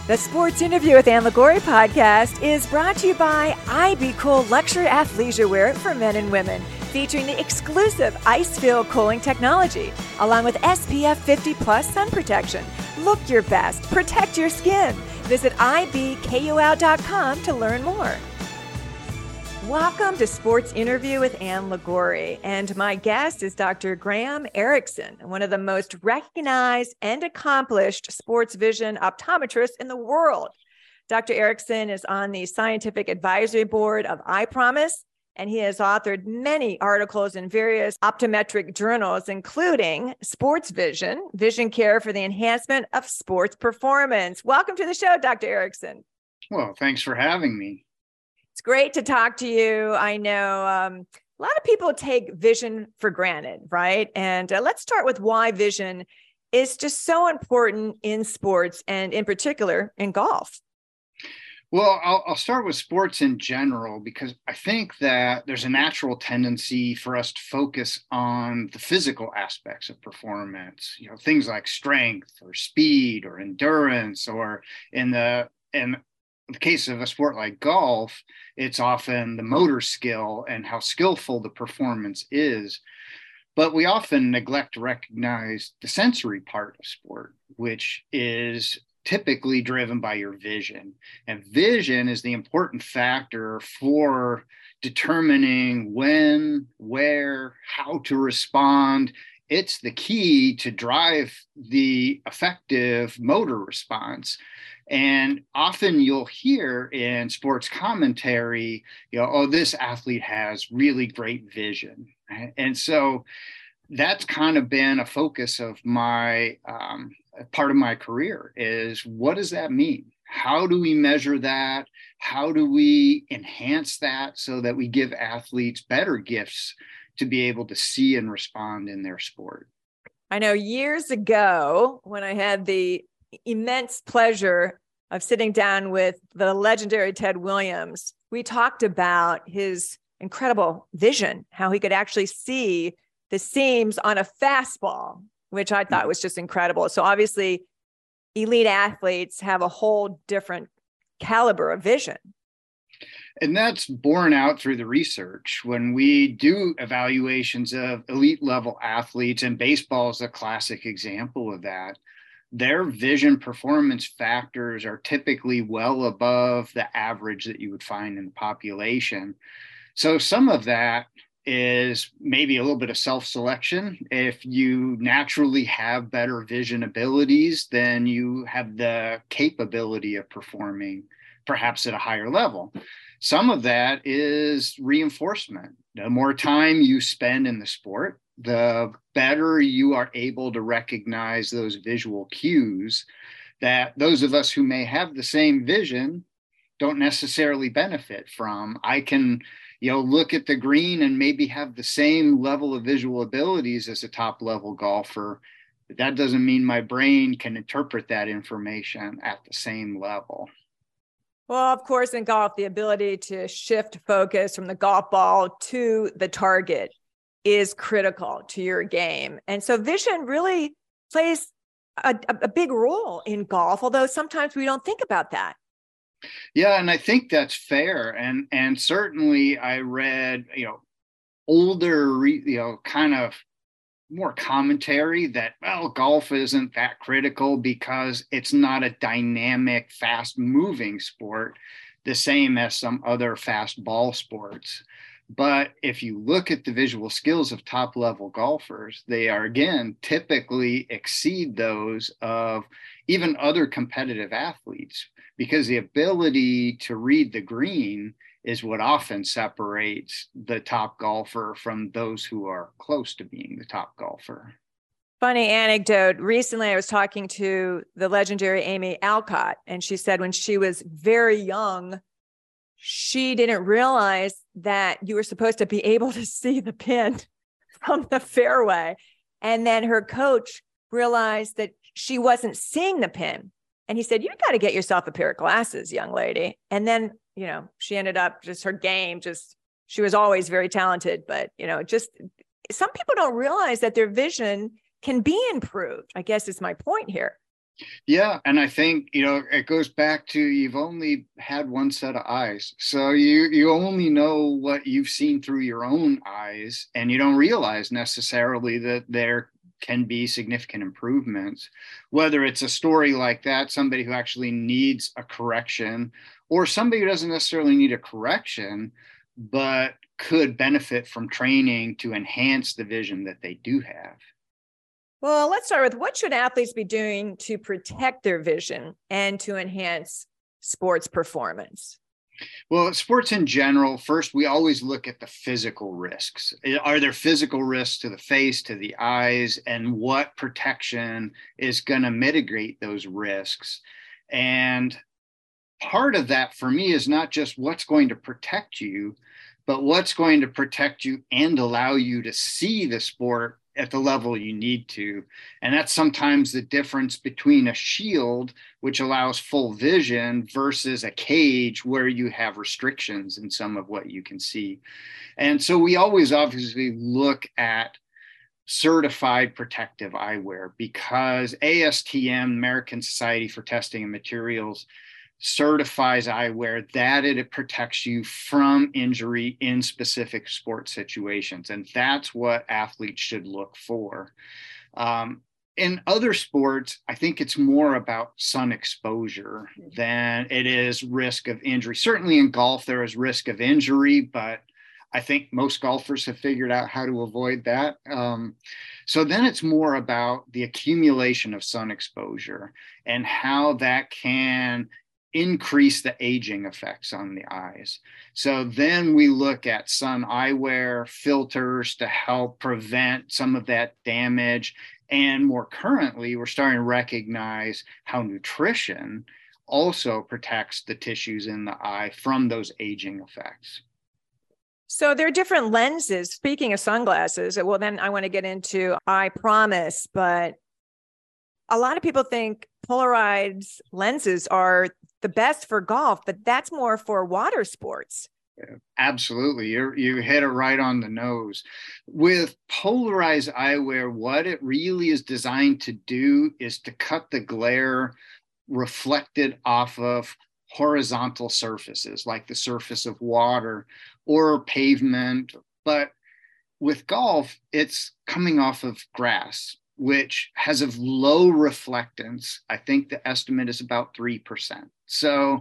The Sports Interview with Ann Liguori podcast is brought to you by IB Cool Luxury Athleisure Wear for men and women, featuring the exclusive ice-filled cooling technology, along with SPF 50 plus sun protection. Look your best. Protect your skin. Visit ibkul.com to learn more. Welcome to Sports Interview with Ann Liguori, and my guest is Dr. Graham Erickson, one of the most recognized and accomplished sports vision optometrists in the world. Dr. Erickson is on the scientific advisory board of EyePromise, and he has authored many articles in various optometric journals, including Sports Vision, Vision Care for the Enhancement of Sports Performance. Welcome to the show, Dr. Erickson. Well, thanks for having me. It's great to talk to you. I know a lot of people take vision for granted, right? And let's start with why vision is just so important in sports and in particular in golf. Well, I'll start with sports in general, because I think that there's a natural tendency for us to focus on the physical aspects of performance, things like strength or speed or endurance, or in the case of a sport like golf, it's often the motor skill and how skillful the performance is. But we often neglect to recognize the sensory part of sport, which is typically driven by your vision. And vision is the important factor for determining when, where, how to respond. It's the key to drive the effective motor response. And often you'll hear in sports commentary, oh, this athlete has really great vision. And so that's kind of been a focus of my part of my career is, what does that mean? How do we measure that? How do we enhance that so that we give athletes better gifts to be able to see and respond in their sport? I know years ago when I had the immense pleasure of sitting down with the legendary Ted Williams, we talked about his incredible vision, how he could actually see the seams on a fastball, which I thought was just incredible. So obviously, elite athletes have a whole different caliber of vision. And that's borne out through the research. When we do evaluations of elite level athletes, and baseball is a classic example of that, their vision performance factors are typically well above the average that you would find in the population. So some of that is maybe a little bit of self-selection. If you naturally have better vision abilities, then you have the capability of performing perhaps at a higher level. Some of that is reinforcement. The more time you spend in the sport, the better you are able to recognize those visual cues that those of us who may have the same vision don't necessarily benefit from. I can, look at the green and maybe have the same level of visual abilities as a top level golfer, but that doesn't mean my brain can interpret that information at the same level. Well, of course, in golf, the ability to shift focus from the golf ball to the target is critical to your game. And so vision really plays a big role in golf, although sometimes we don't think about that. Yeah, and I think that's fair. And certainly I read, older, kind of more commentary that, well, golf isn't that critical because it's not a dynamic, fast moving sport, the same as some other fast ball sports. But if you look at the visual skills of top level golfers, they are, again, typically exceed those of even other competitive athletes, because the ability to read the green is what often separates the top golfer from those who are close to being the top golfer. Funny anecdote. Recently, I was talking to the legendary Amy Alcott, and she said when she was very young, she didn't realize that you were supposed to be able to see the pin from the fairway. And then her coach realized that she wasn't seeing the pin. And he said, you got to get yourself a pair of glasses, young lady. And then, she ended up just her game, she was always very talented, but, just some people don't realize that their vision can be improved, I guess is my point here. Yeah, and I think, it goes back to you've only had one set of eyes. So you only know what you've seen through your own eyes, and you don't realize necessarily that there can be significant improvements. Whether it's a story like that, somebody who actually needs a correction, or somebody who doesn't necessarily need a correction, but could benefit from training to enhance the vision that they do have. Well, let's start with what should athletes be doing to protect their vision and to enhance sports performance? Well, sports in general, first, we always look at the physical risks. Are there physical risks to the face, to the eyes, and what protection is going to mitigate those risks? And part of that for me is not just what's going to protect you, but what's going to protect you and allow you to see the sport at the level you need to. And that's sometimes the difference between a shield, which allows full vision, versus a cage where you have restrictions in some of what you can see. And so we always obviously look at certified protective eyewear because ASTM, American Society for Testing and Materials, certifies eyewear that it protects you from injury in specific sport situations. And that's what athletes should look for. In other sports, I think it's more about sun exposure than it is risk of injury. Certainly in golf, there is risk of injury, but I think most golfers have figured out how to avoid that. So then it's more about the accumulation of sun exposure and how that can increase the aging effects on the eyes. So then we look at sun eyewear filters to help prevent some of that damage. And more currently, we're starting to recognize how nutrition also protects the tissues in the eye from those aging effects. So there are different lenses. Speaking of sunglasses, well, then I want to get into eye promise, but a lot of people think polarized lenses are the best for golf, but that's more for water sports. Yeah, absolutely. You hit it right on the nose. With polarized eyewear, what it really is designed to do is to cut the glare reflected off of horizontal surfaces like the surface of water or pavement. But with golf, it's coming off of grass, which has a low reflectance. I think the estimate is about 3%. So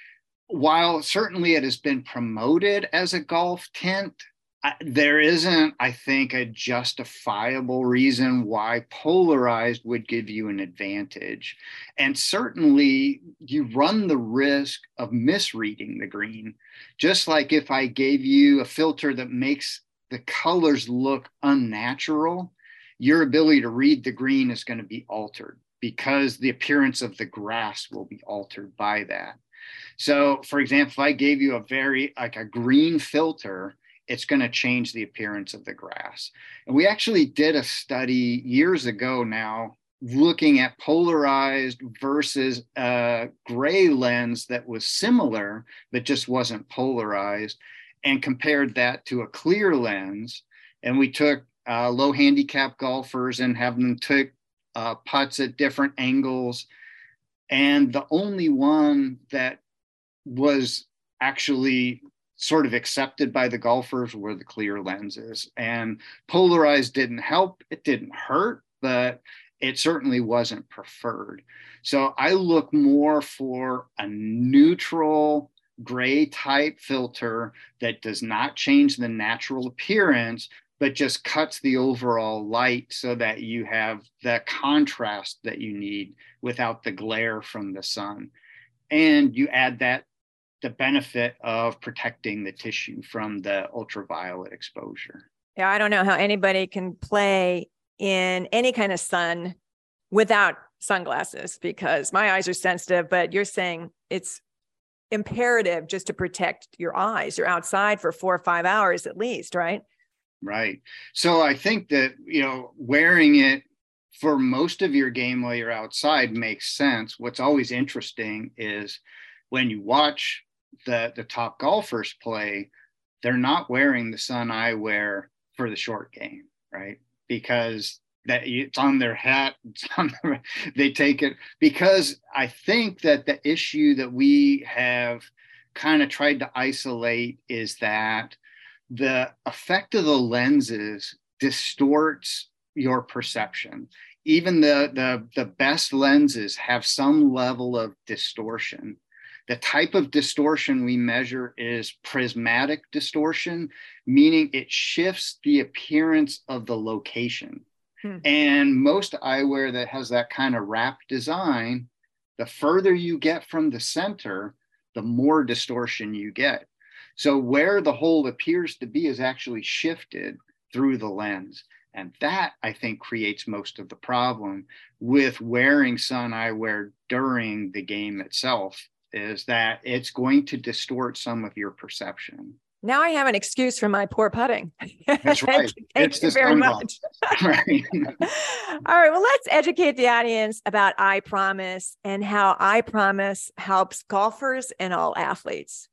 while certainly it has been promoted as a golf tint, there isn't, I think, a justifiable reason why polarized would give you an advantage. And certainly you run the risk of misreading the green. Just like if I gave you a filter that makes the colors look unnatural, your ability to read the green is going to be altered because the appearance of the grass will be altered by that. So, for example, if I gave you a green filter, it's going to change the appearance of the grass. And we actually did a study years ago now looking at polarized versus a gray lens that was similar, but just wasn't polarized, and compared that to a clear lens. And we took low handicap golfers and have them take putts at different angles. And the only one that was actually sort of accepted by the golfers were the clear lenses. And polarized didn't help. It didn't hurt, but it certainly wasn't preferred. So I look more for a neutral gray type filter that does not change the natural appearance, but just cuts the overall light so that you have the contrast that you need without the glare from the sun. And you add that the benefit of protecting the tissue from the ultraviolet exposure. Yeah, I don't know how anybody can play in any kind of sun without sunglasses because my eyes are sensitive, but you're saying it's imperative just to protect your eyes. You're outside for 4 or 5 hours at least, right? Right. So I think that, wearing it for most of your game while you're outside makes sense. What's always interesting is when you watch the top golfers play, they're not wearing the sun eyewear for the short game, right? Because that it's on their hat. They take it, because I think that the issue that we have kind of tried to isolate is that the effect of the lenses distorts your perception. Even the best lenses have some level of distortion. The type of distortion we measure is prismatic distortion, meaning it shifts the appearance of the location. And most eyewear that has that kind of wrap design, the further you get from the center, the more distortion you get. So where the hole appears to be is actually shifted through the lens. And that, I think, creates most of the problem with wearing sun eyewear during the game itself, is that it's going to distort some of your perception. Now I have an excuse for my poor putting. That's right. Thank you very much. Right. All right. Well, let's educate the audience about I Promise and how I Promise helps golfers and all athletes.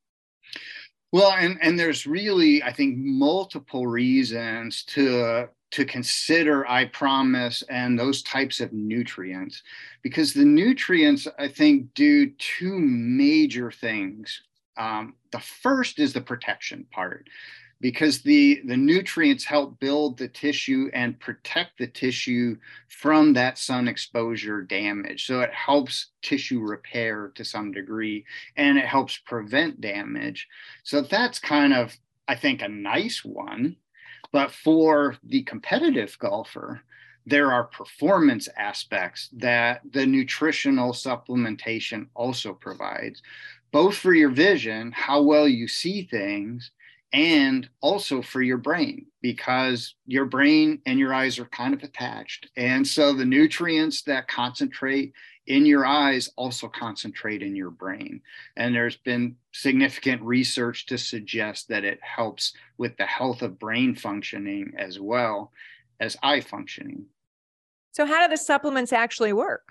Well, and there's really, I think, multiple reasons to consider I Promise and those types of nutrients, because the nutrients, I think, do two major things. The first is the protection part, because the nutrients help build the tissue and protect the tissue from that sun exposure damage. So it helps tissue repair to some degree, and it helps prevent damage. So that's kind of, I think, a nice one. But for the competitive golfer, there are performance aspects that the nutritional supplementation also provides, both for your vision, how well you see things, and also for your brain, because your brain and your eyes are kind of attached. And so the nutrients that concentrate in your eyes also concentrate in your brain. And there's been significant research to suggest that it helps with the health of brain functioning as well as eye functioning. So how do the supplements actually work?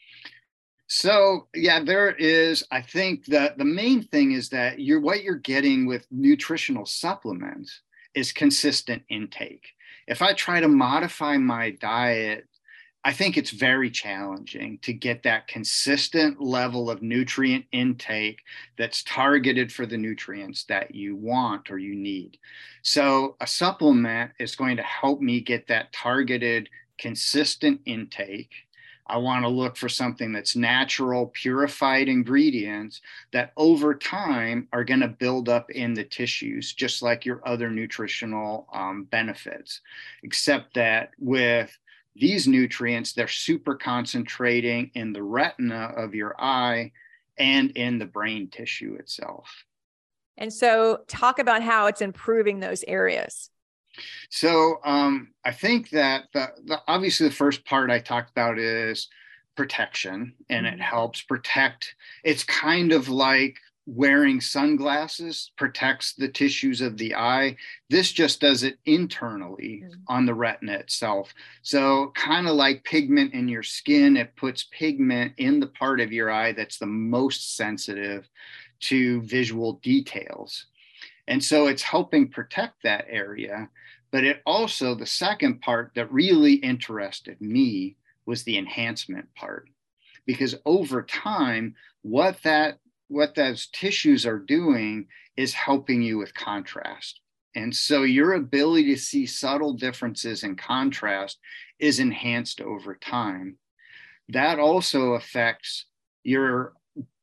So yeah, there is, I think that the main thing is that what you're getting with nutritional supplements is consistent intake. If I try to modify my diet, I think it's very challenging to get that consistent level of nutrient intake that's targeted for the nutrients that you want or you need. So a supplement is going to help me get that targeted, consistent intake. I want to look for something that's natural, purified ingredients that over time are going to build up in the tissues, just like your other nutritional benefits, except that with these nutrients, they're super concentrating in the retina of your eye and in the brain tissue itself. And so talk about how it's improving those areas. So I think that obviously the first part I talked about is protection, and it helps protect. It's kind of like wearing sunglasses protects the tissues of the eye. This just does it internally on the retina itself. So kind of like pigment in your skin, it puts pigment in the part of your eye that's the most sensitive to visual details. And so it's helping protect that area. But it also, the second part that really interested me was the enhancement part, because over time, what those tissues are doing is helping you with contrast. And so your ability to see subtle differences in contrast is enhanced over time. That also affects your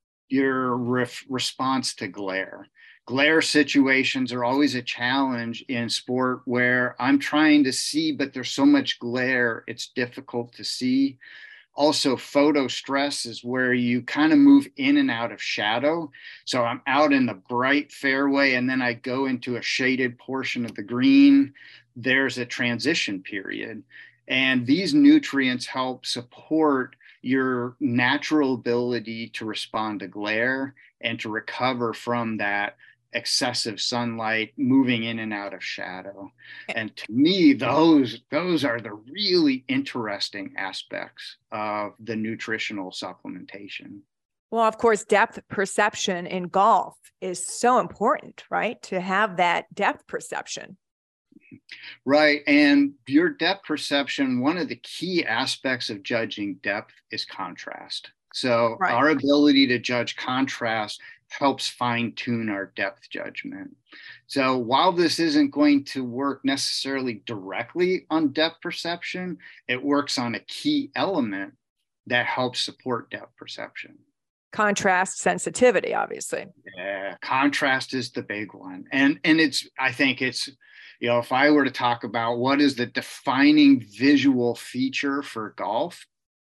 response to glare. Glare situations are always a challenge in sport where I'm trying to see, but there's so much glare, it's difficult to see. Also, photo stress is where you kind of move in and out of shadow. So I'm out in the bright fairway and then I go into a shaded portion of the green. There's a transition period. And these nutrients help support your natural ability to respond to glare and to recover from that excessive sunlight, moving in and out of shadow. And to me, those are the really interesting aspects of the nutritional supplementation. Well, of course, depth perception in golf is so important, right? To have that depth perception. Right. And your depth perception, one of the key aspects of judging depth is contrast. So Right. our ability to judge contrast helps fine tune our depth judgment. So while this isn't going to work necessarily directly on depth perception, it works on a key element that helps support depth perception. Contrast sensitivity, obviously. Yeah, contrast is the big one. And it's, I think it's, if I were to talk about what is the defining visual feature for golf,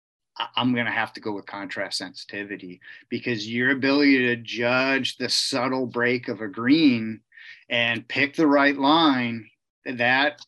I'm going to have to go with contrast sensitivity, because your ability to judge the subtle break of a green and pick the right line, that's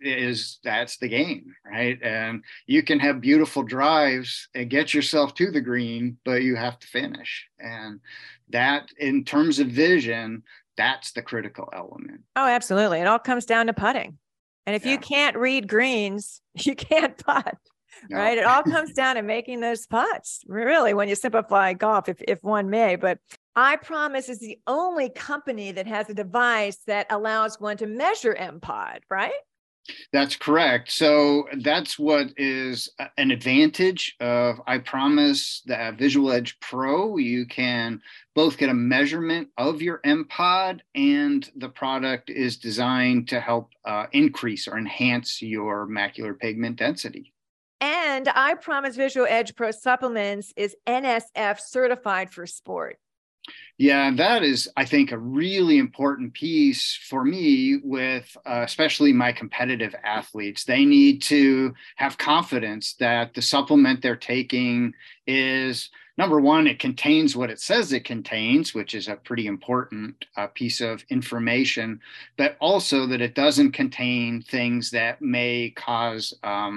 the game, right? And you can have beautiful drives and get yourself to the green, but you have to finish. And that, in terms of vision, that's the critical element. Oh, absolutely. It all comes down to putting. And if you can't read greens, you can't putt. No. Right. It all comes down to making those putts, really, when you simplify golf, if one may. But iPromise is the only company that has a device that allows one to measure MPOD, right? That's correct. So that's what is an advantage of iPromise, the Visual Edge Pro. You can both get a measurement of your MPOD, and the product is designed to help increase or enhance your macular pigment density. And iPromise Visual Edge Pro Supplements is NSF certified for sport. Yeah, that is, I think, a really important piece for me with especially my competitive athletes. They need to have confidence that the supplement they're taking is, number one, it contains what it says it contains, which is a pretty important piece of information, but also that it doesn't contain things that may cause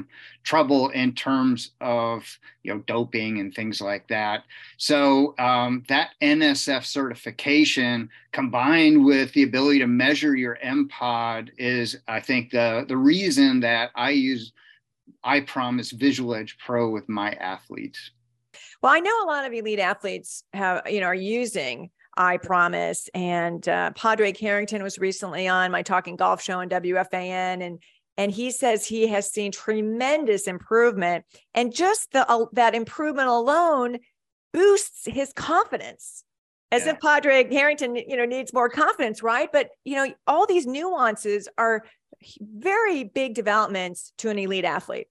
trouble in terms of doping and things like that. So that NSF certification combined with the ability to measure your MPOD is, I think, the reason that I use iPromise Visual Edge Pro with my athletes. Well, I know a lot of elite athletes are using iPromise, and Padraig Harrington was recently on my Talking Golf show on WFAN, and he says he has seen tremendous improvement, and just that improvement alone boosts his confidence. As if Padraig Harrington, needs more confidence, right? But all these nuances are very big developments to an elite athlete.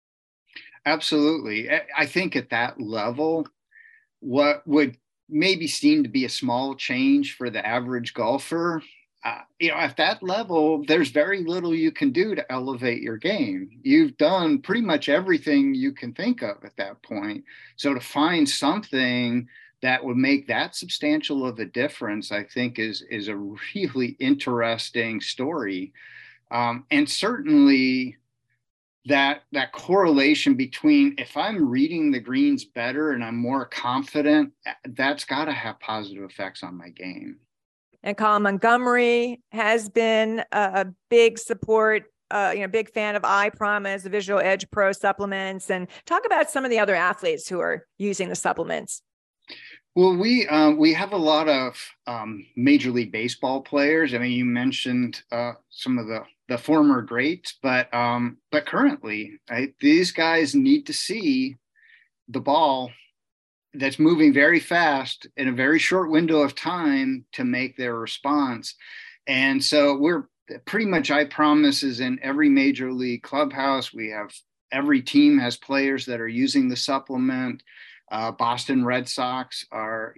Absolutely. I think at that level, what would maybe seem to be a small change for the average golfer, at that level, there's very little you can do to elevate your game. You've done pretty much everything you can think of at that point. So to find something that would make that substantial of a difference, I think is a really interesting story. And certainly that correlation between, if I'm reading the greens better and I'm more confident, that's got to have positive effects on my game. And Colin Montgomery has been a big support, big fan of iPromise, the Visual Edge Pro supplements, and talk about some of the other athletes who are using the supplements. Well, we have a lot of Major League Baseball players. I mean, you mentioned some of the former greats, but currently, right, these guys need to see the ball that's moving very fast in a very short window of time to make their response. And so we're pretty much, iPromise is in every major league clubhouse. Every team has players that are using the supplement. Boston Red Sox are,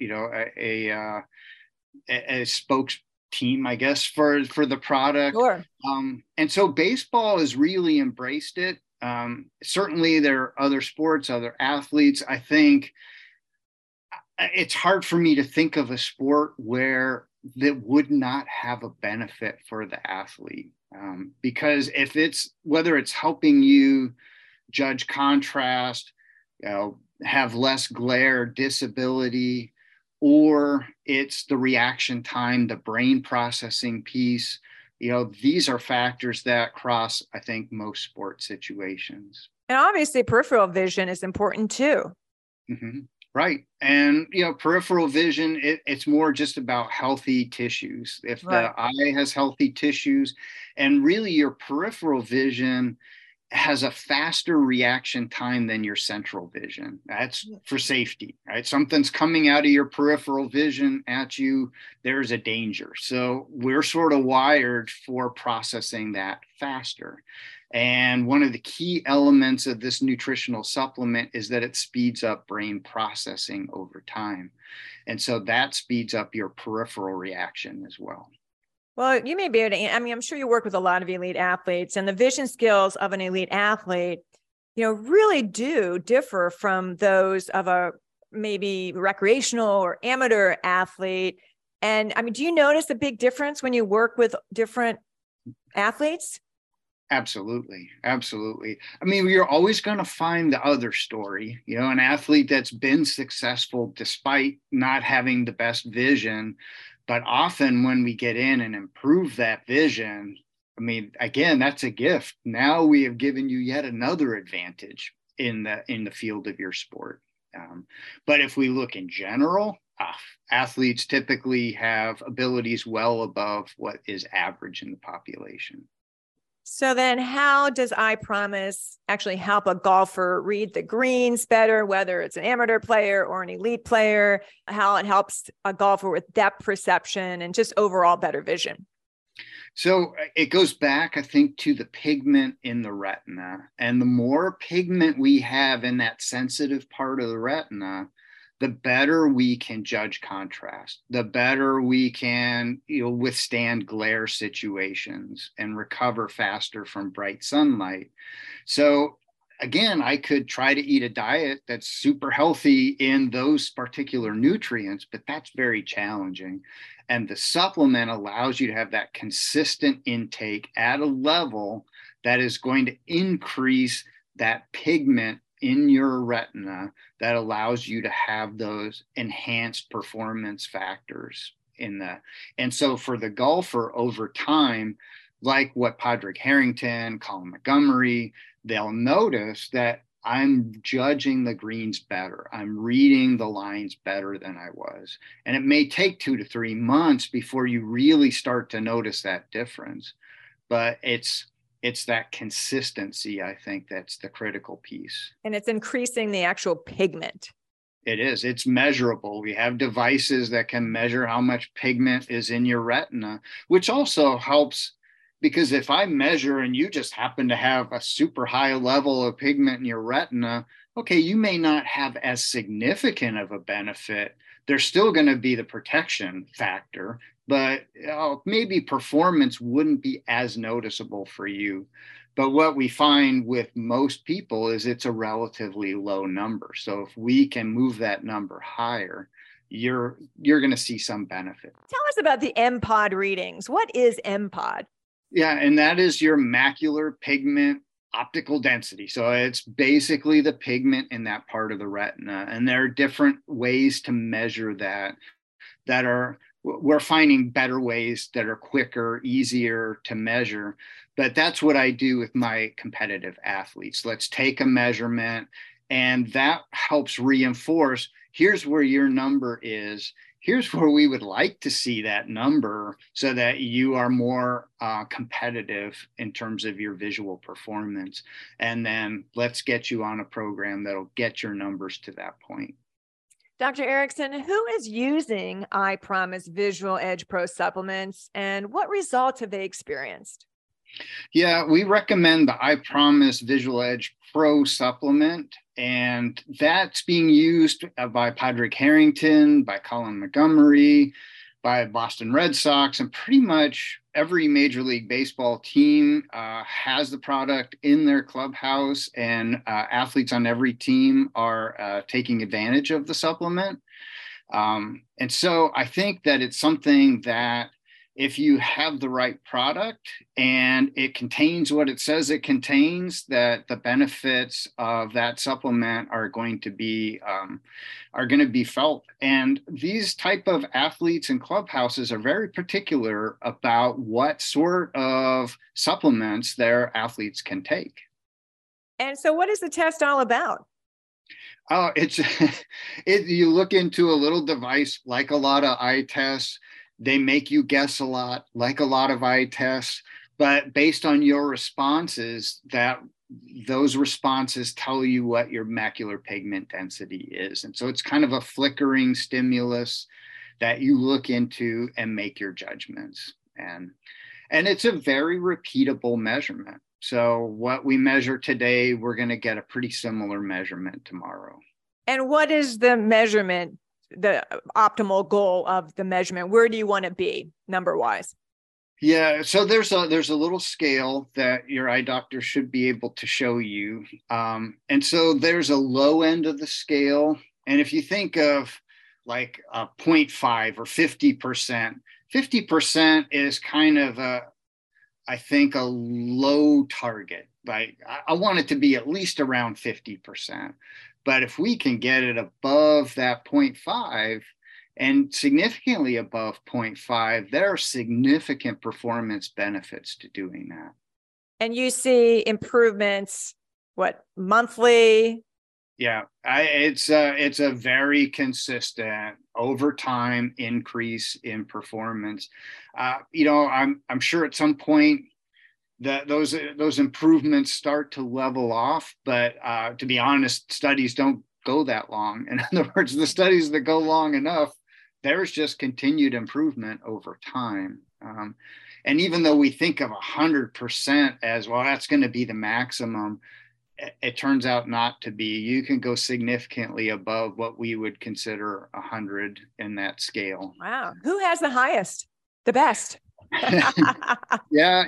a spokes team, I guess, for the product. Sure. And so baseball has really embraced it. Certainly there are other sports, other athletes. I think it's hard for me to think of a sport where that would not have a benefit for the athlete. Because whether it's helping you judge contrast, have less glare, disability, or it's the reaction time, the brain processing piece, these are factors that cross, I think, most sports situations. And obviously peripheral vision is important too. Mm-hmm. Right. And, peripheral vision, it's more just about healthy tissues. If Right. the eye has healthy tissues, and really your peripheral vision has a faster reaction time than your central vision. That's for safety, right? Something's coming out of your peripheral vision at you, there's a danger. So we're sort of wired for processing that faster. And one of the key elements of this nutritional supplement is that it speeds up brain processing over time. And so that speeds up your peripheral reaction as well. Well, you may be able to, I mean, I'm sure you work with a lot of elite athletes, and the vision skills of an elite athlete, really do differ from those of a maybe recreational or amateur athlete. And I mean, do you notice a big difference when you work with different athletes? Absolutely. Absolutely. I mean, you're always going to find the other story, an athlete that's been successful despite not having the best vision. But often when we get in and improve that vision, I mean, again, that's a gift. Now we have given you yet another advantage in the field of your sport. But if we look in general, athletes typically have abilities well above what is average in the population. So then how does I Promise actually help a golfer read the greens better, whether it's an amateur player or an elite player, how it helps a golfer with depth perception and just overall better vision? So it goes back, I think, to the pigment in the retina. And the more pigment we have in that sensitive part of the retina, the better we can judge contrast, the better we can withstand glare situations and recover faster from bright sunlight. So again, I could try to eat a diet that's super healthy in those particular nutrients, but that's very challenging. And the supplement allows you to have that consistent intake at a level that is going to increase that pigment in your retina that allows you to have those enhanced performance factors and so for the golfer over time, like what Padraig Harrington, Colin Montgomery, they'll notice that I'm judging the greens better. I'm reading the lines better than I was. And it may take 2 to 3 months before you really start to notice that difference. But it's that consistency, I think, that's the critical piece. And it's increasing the actual pigment. It is. It's measurable. We have devices that can measure how much pigment is in your retina, which also helps because if I measure and you just happen to have a super high level of pigment in your retina, okay, you may not have as significant of a benefit. There's still going to be the protection factor, but maybe performance wouldn't be as noticeable for you. But what we find with most people is it's a relatively low number. So if we can move that number higher, you're going to see some benefit. Tell us about the MPOD readings. What is MPOD? Yeah, and that is your macular pigment optical density. So it's basically the pigment in that part of the retina. And there are different ways to measure that we're finding better ways that are quicker, easier to measure. But that's what I do with my competitive athletes. Let's take a measurement, and that helps reinforce, here's where your number is. Here's where we would like to see that number so that you are more competitive in terms of your visual performance. And then let's get you on a program that'll get your numbers to that point. Dr. Erickson, who is using I Promise Visual Edge Pro supplements and what results have they experienced? Yeah, we recommend the I Promise Visual Edge Pro supplement, and that's being used by Padraig Harrington, by Colin Montgomery, by Boston Red Sox, and pretty much every Major League Baseball team has the product in their clubhouse, and athletes on every team are taking advantage of the supplement. And so I think that it's something that if you have the right product and it contains what it says it contains, that the benefits of that supplement are going to be felt. And these type of athletes and clubhouses are very particular about what sort of supplements their athletes can take. And so what is the test all about? Oh, it's you look into a little device like a lot of eye tests. They make you guess a lot, like a lot of eye tests, but based on your responses, that those responses tell you what your macular pigment density is. And so it's kind of a flickering stimulus that you look into and make your judgments. And it's a very repeatable measurement. So what we measure today, we're going to get a pretty similar measurement tomorrow. And what is the measurement, the optimal goal of the measurement? Where do you want to be number wise? Yeah, so there's a little scale that your eye doctor should be able to show you. And so there's a low end of the scale. And if you think of like a 0.5 or 50%, 50% is kind of I think, a low target. Like I want it to be at least around 50%. But if we can get it above that 0.5 and significantly above 0.5, there are significant performance benefits to doing that. And you see improvements, what, monthly? Yeah, it's a very consistent over time increase in performance. I'm sure at some point that those improvements start to level off, but to be honest, studies don't go that long. In other words, the studies that go long enough, there's just continued improvement over time. And even though we think of 100% as, well, that's going to be the maximum, it turns out not to be. You can go significantly above what we would consider 100 in that scale. Wow. Who has the highest, the best? Yeah,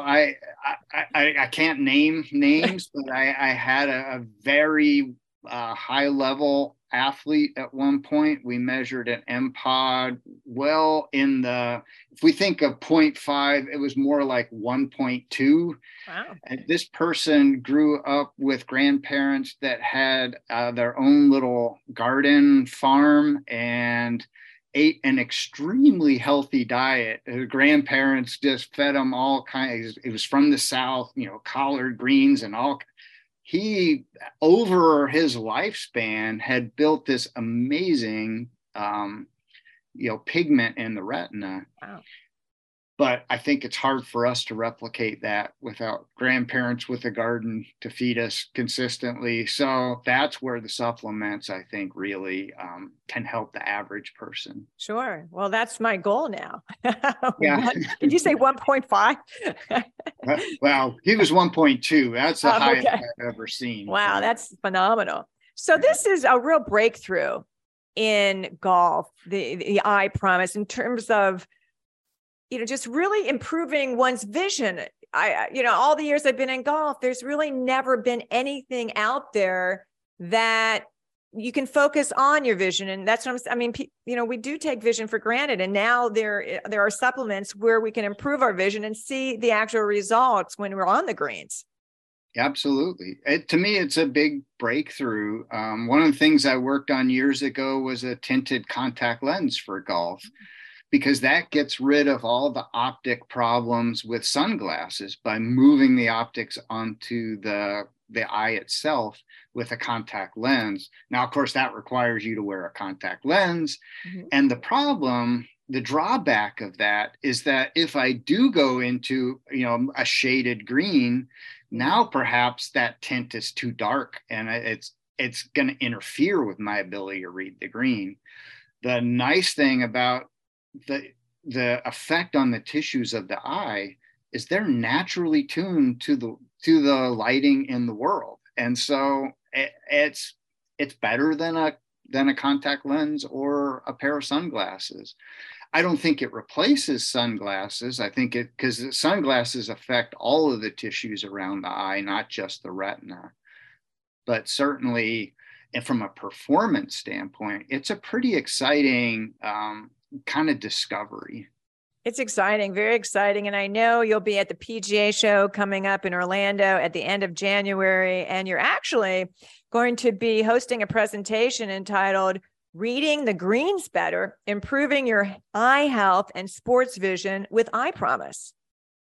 I can't name names, but I had a very high level athlete at one point. We measured an MPOD well in the, if we think of 0.5, it was more like 1.2. Wow. And this person grew up with grandparents that had their own little garden farm and ate an extremely healthy diet. Her grandparents just fed him all kinds. It was from the South, collard greens and all. He, over his lifespan, had built this amazing, pigment in the retina. Wow. But I think it's hard for us to replicate that without grandparents with a garden to feed us consistently. So that's where the supplements, I think, really can help the average person. Sure. Well, that's my goal now. Yeah. Did you say 1.5? Well, he was 1.2. That's the highest okay. I've ever seen. Wow, that's phenomenal. So this is a real breakthrough in golf, the Eye Promise, in terms of just really improving one's vision. All the years I've been in golf, there's really never been anything out there that you can focus on your vision. And that's what we do take vision for granted. And now there are supplements where we can improve our vision and see the actual results when we're on the greens. Absolutely. To me, it's a big breakthrough. One of the things I worked on years ago was a tinted contact lens for golf, because that gets rid of all the optic problems with sunglasses by moving the optics onto the eye itself with a contact lens. Now, of course, that requires you to wear a contact lens. Mm-hmm. And the drawback of that is that if I do go into, a shaded green, now perhaps that tint is too dark and it's going to interfere with my ability to read the green. The nice thing about the effect on the tissues of the eye is they're naturally tuned to the lighting in the world, and so it's better than a contact lens or a pair of sunglasses. I don't think it replaces sunglasses. I think because sunglasses affect all of the tissues around the eye, not just the retina. But certainly, and from a performance standpoint, it's a pretty exciting kind of discovery. It's exciting, very exciting. And I know you'll be at the PGA show coming up in Orlando at the end of January. And you're actually going to be hosting a presentation entitled Reading the Greens Better, Improving Your Eye Health and Sports Vision with Eye Promise.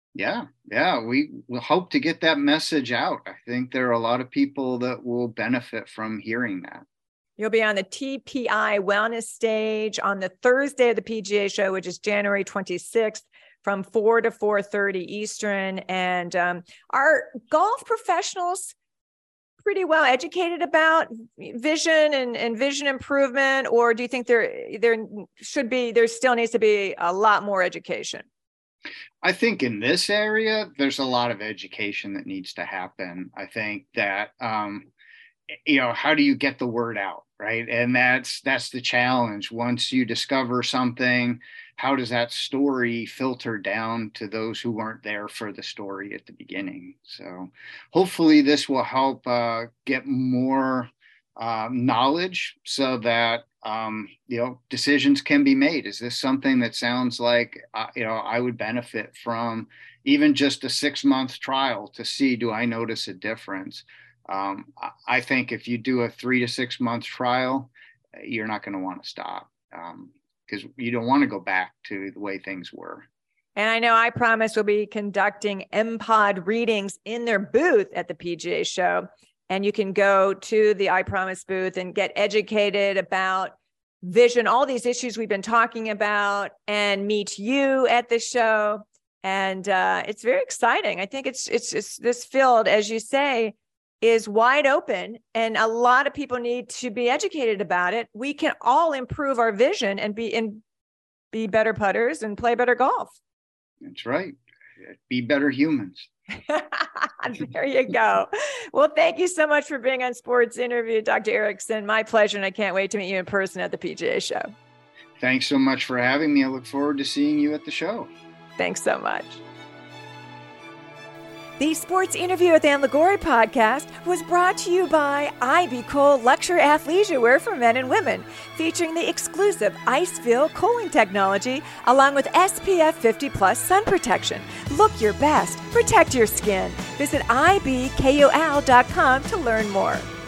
Yeah, we will hope to get that message out. I think there are a lot of people that will benefit from hearing that. You'll be on the TPI Wellness stage on the Thursday of the PGA show, which is January 26th from 4 to 4:30 Eastern. And are golf professionals pretty well educated about vision and vision improvement? Or do you think there still needs to be a lot more education? I think in this area, there's a lot of education that needs to happen. I think that, how do you get the word out, right? And that's the challenge. Once you discover something, how does that story filter down to those who weren't there for the story at the beginning? So hopefully this will help get more knowledge so that decisions can be made. Is this something that sounds like I would benefit from even just a 6-month trial to see, do I notice a difference? I think if you do a 3 to 6 month trial, you're not going to want to stop because you don't want to go back to the way things were. And I know iPromise will be conducting MPOD readings in their booth at the PGA show. And you can go to the iPromise booth and get educated about vision, all these issues we've been talking about, and meet you at the show. And it's very exciting. I think it's this field, as you say, is wide open, and a lot of people need to be educated about it. We can all improve our vision and be better putters and play better golf. That's right. Be better humans. There you go. Well, thank you so much for being on Sports Interview, Dr. Erickson. My pleasure, and I can't wait to meet you in person at the PGA show. Thanks so much for having me. I look forward to seeing you at the show. Thanks so much. The Sports Interview with Ann Liguori podcast was brought to you by IB Cole Luxury Athleisure Wear for men and women, featuring the exclusive Iceville cooling technology along with SPF 50+ sun protection. Look your best. Protect your skin. Visit ibkol.com to learn more.